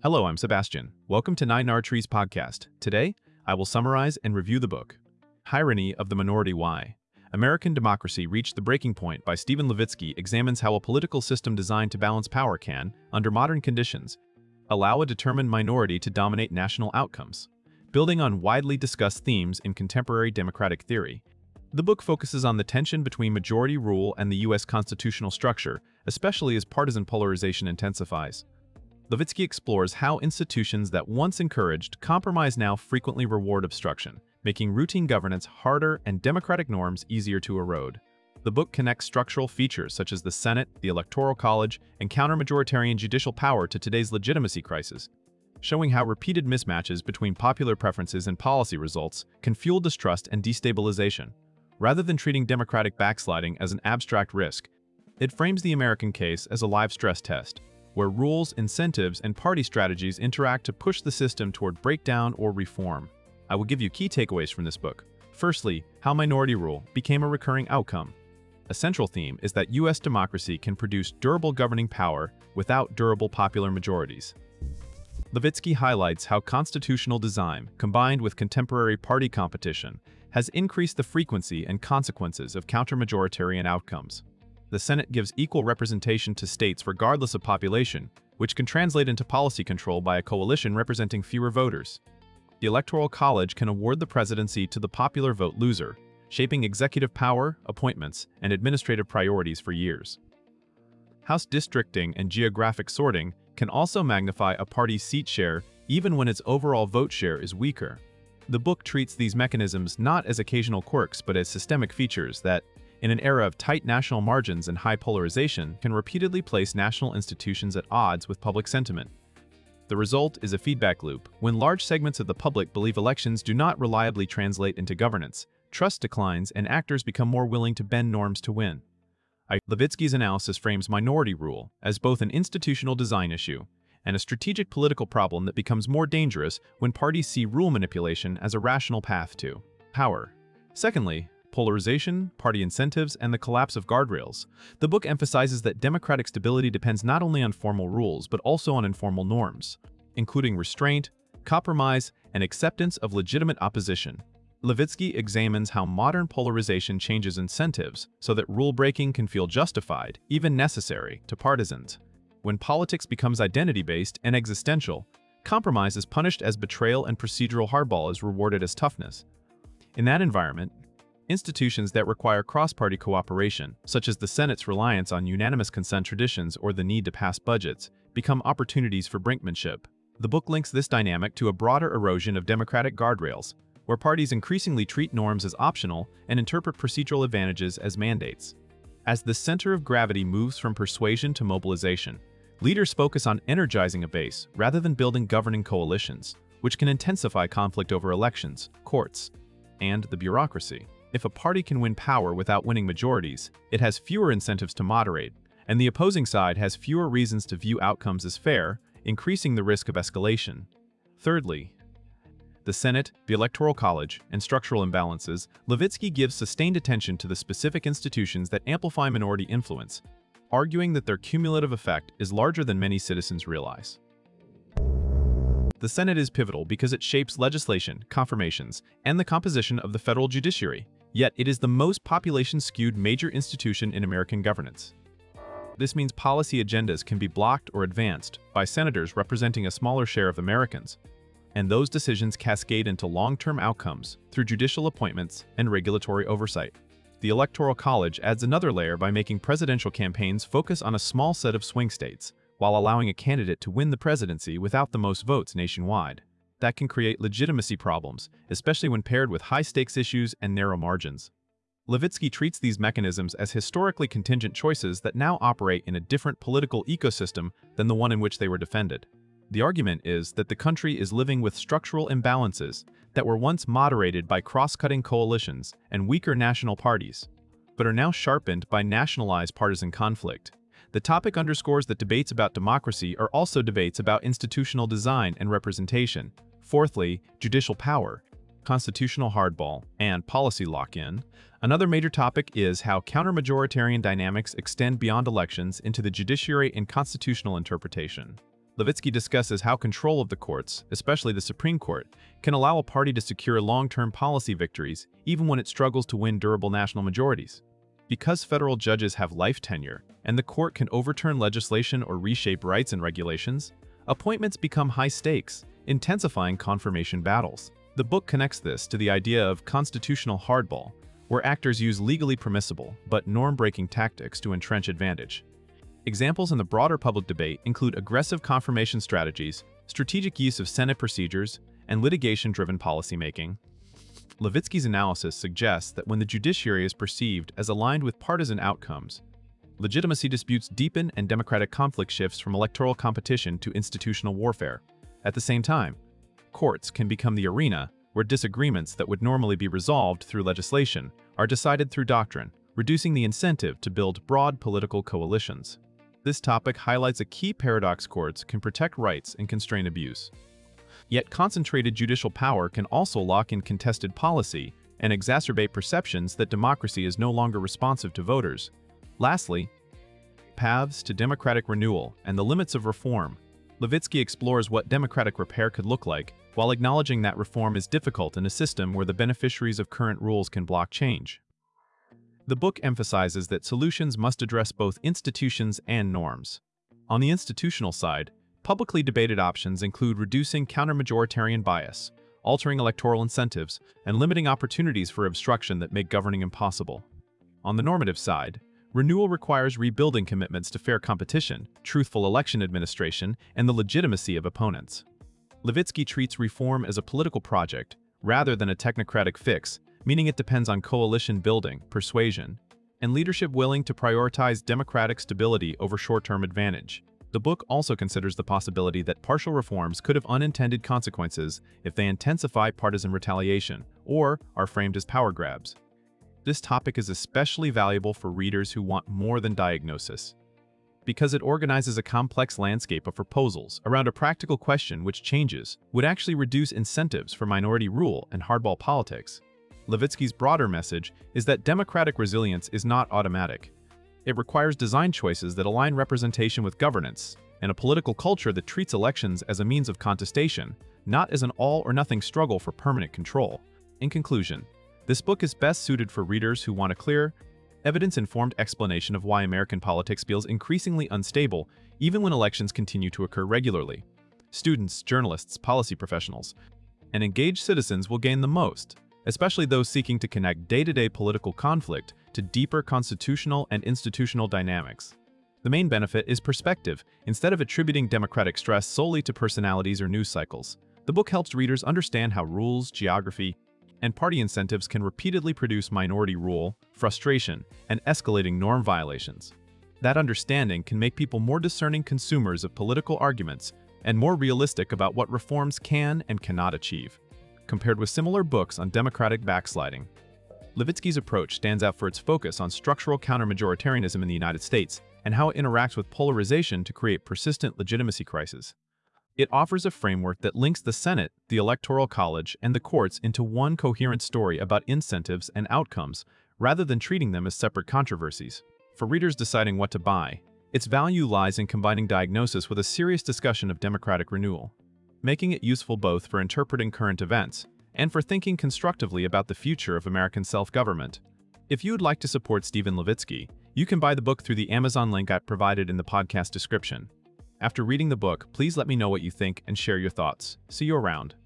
Hello, I'm Sebastian. Welcome to Nine Trees podcast. Today, I will summarize and review the book, Tyranny of the Minority Why American Democracy Reached the Breaking Point by Stephen Levitsky examines how a political system designed to balance power can, under modern conditions, allow a determined minority to dominate national outcomes. Building on widely discussed themes in contemporary democratic theory, the book focuses on the tension between majority rule and the U.S. constitutional structure, especially as partisan polarization intensifies. Levitsky explores how institutions that once encouraged compromise now frequently reward obstruction, making routine governance harder and democratic norms easier to erode. The book connects structural features such as the Senate, the Electoral College, and counter-majoritarian judicial power to today's legitimacy crisis, showing how repeated mismatches between popular preferences and policy results can fuel distrust and destabilization. Rather than treating democratic backsliding as an abstract risk, it frames the American case as a live stress test, where rules, incentives, and party strategies interact to push the system toward breakdown or reform. I will give you key takeaways from this book. Firstly, how minority rule became a recurring outcome. A central theme is that U.S. democracy can produce durable governing power without durable popular majorities. Levitsky highlights how constitutional design, combined with contemporary party competition, has increased the frequency and consequences of counter-majoritarian outcomes. The Senate gives equal representation to states regardless of population, which can translate into policy control by a coalition representing fewer voters. The Electoral College can award the presidency to the popular vote loser, shaping executive power, appointments, and administrative priorities for years. House districting and geographic sorting can also magnify a party's seat share even when its overall vote share is weaker. The book treats these mechanisms not as occasional quirks but as systemic features that, in an era of tight national margins and high polarization, can repeatedly place national institutions at odds with public sentiment. The result is a feedback loop. When large segments of the public believe elections do not reliably translate into governance, trust declines and actors become more willing to bend norms to win. Levitsky's analysis frames minority rule as both an institutional design issue and a strategic political problem that becomes more dangerous when parties see rule manipulation as a rational path to power. Secondly, polarization, party incentives, and the collapse of guardrails. The book emphasizes that democratic stability depends not only on formal rules but also on informal norms, including restraint, compromise, and acceptance of legitimate opposition. Levitsky examines how modern polarization changes incentives so that rule-breaking can feel justified, even necessary, to partisans. When politics becomes identity-based and existential, compromise is punished as betrayal and procedural hardball is rewarded as toughness. In that environment, institutions that require cross-party cooperation, such as the Senate's reliance on unanimous consent traditions or the need to pass budgets, become opportunities for brinkmanship. The book links this dynamic to a broader erosion of democratic guardrails, where parties increasingly treat norms as optional and interpret procedural advantages as mandates. As the center of gravity moves from persuasion to mobilization, leaders focus on energizing a base rather than building governing coalitions, which can intensify conflict over elections, courts, and the bureaucracy. If a party can win power without winning majorities, it has fewer incentives to moderate, and the opposing side has fewer reasons to view outcomes as fair, increasing the risk of escalation. Thirdly, the Senate, the Electoral College, and structural imbalances. Levitsky gives sustained attention to the specific institutions that amplify minority influence, arguing that their cumulative effect is larger than many citizens realize. The Senate is pivotal because it shapes legislation, confirmations, and the composition of the federal judiciary. Yet it is the most population-skewed major institution in American governance. This means policy agendas can be blocked or advanced by senators representing a smaller share of Americans, and those decisions cascade into long-term outcomes through judicial appointments and regulatory oversight. The Electoral College adds another layer by making presidential campaigns focus on a small set of swing states, while allowing a candidate to win the presidency without the most votes nationwide. That can create legitimacy problems, especially when paired with high-stakes issues and narrow margins. Levitsky treats these mechanisms as historically contingent choices that now operate in a different political ecosystem than the one in which they were defended. The argument is that the country is living with structural imbalances that were once moderated by cross-cutting coalitions and weaker national parties, but are now sharpened by nationalized partisan conflict. The topic underscores that debates about democracy are also debates about institutional design and representation. Fourthly, judicial power, constitutional hardball, and policy lock-in. Another major topic is how counter-majoritarian dynamics extend beyond elections into the judiciary and constitutional interpretation. Levitsky discusses how control of the courts, especially the Supreme Court, can allow a party to secure long-term policy victories even when it struggles to win durable national majorities. Because federal judges have life tenure, and the court can overturn legislation or reshape rights and regulations, appointments become high stakes, intensifying confirmation battles. The book connects this to the idea of constitutional hardball, where actors use legally permissible but norm-breaking tactics to entrench advantage. Examples in the broader public debate include aggressive confirmation strategies, strategic use of Senate procedures, and litigation-driven policymaking. Levitsky's analysis suggests that when the judiciary is perceived as aligned with partisan outcomes, legitimacy disputes deepen and democratic conflict shifts from electoral competition to institutional warfare. At the same time, courts can become the arena where disagreements that would normally be resolved through legislation are decided through doctrine, reducing the incentive to build broad political coalitions. This topic highlights a key paradox: courts can protect rights and constrain abuse. Yet concentrated judicial power can also lock in contested policy and exacerbate perceptions that democracy is no longer responsive to voters. Lastly, paths to democratic renewal and the limits of reform. Levitsky explores what democratic repair could look like, while acknowledging that reform is difficult in a system where the beneficiaries of current rules can block change. The book emphasizes that solutions must address both institutions and norms. On the institutional side, publicly debated options include reducing counter-majoritarian bias, altering electoral incentives, and limiting opportunities for obstruction that make governing impossible. On the normative side, renewal requires rebuilding commitments to fair competition, truthful election administration, and the legitimacy of opponents. Levitsky treats reform as a political project rather than a technocratic fix, meaning it depends on coalition building, persuasion, and leadership willing to prioritize democratic stability over short-term advantage. The book also considers the possibility that partial reforms could have unintended consequences if they intensify partisan retaliation or are framed as power grabs. This topic is especially valuable for readers who want more than diagnosis, because it organizes a complex landscape of proposals around a practical question which changes would actually reduce incentives for minority rule and hardball politics. Levitsky's broader message is that democratic resilience is not automatic. It requires design choices that align representation with governance, and a political culture that treats elections as a means of contestation, not as an all-or-nothing struggle for permanent control. In conclusion, this book is best suited for readers who want a clear, evidence-informed explanation of why American politics feels increasingly unstable even when elections continue to occur regularly. Students, journalists, policy professionals, and engaged citizens will gain the most, especially those seeking to connect day-to-day political conflict to deeper constitutional and institutional dynamics. The main benefit is perspective. Instead of attributing democratic stress solely to personalities or news cycles, the book helps readers understand how rules, geography, and party incentives can repeatedly produce minority rule, frustration, and escalating norm violations. That understanding can make people more discerning consumers of political arguments and more realistic about what reforms can and cannot achieve. Compared with similar books on democratic backsliding, Levitsky's approach stands out for its focus on structural counter-majoritarianism in the United States and how it interacts with polarization to create persistent legitimacy crises. It offers a framework that links the Senate, the Electoral College, and the courts into one coherent story about incentives and outcomes, rather than treating them as separate controversies. For readers deciding what to buy, its value lies in combining diagnosis with a serious discussion of democratic renewal, making it useful both for interpreting current events and for thinking constructively about the future of American self-government. If you would like to support Steven Levitsky, you can buy the book through the Amazon link I provided in the podcast description. After reading the book, please let me know what you think and share your thoughts. See you around.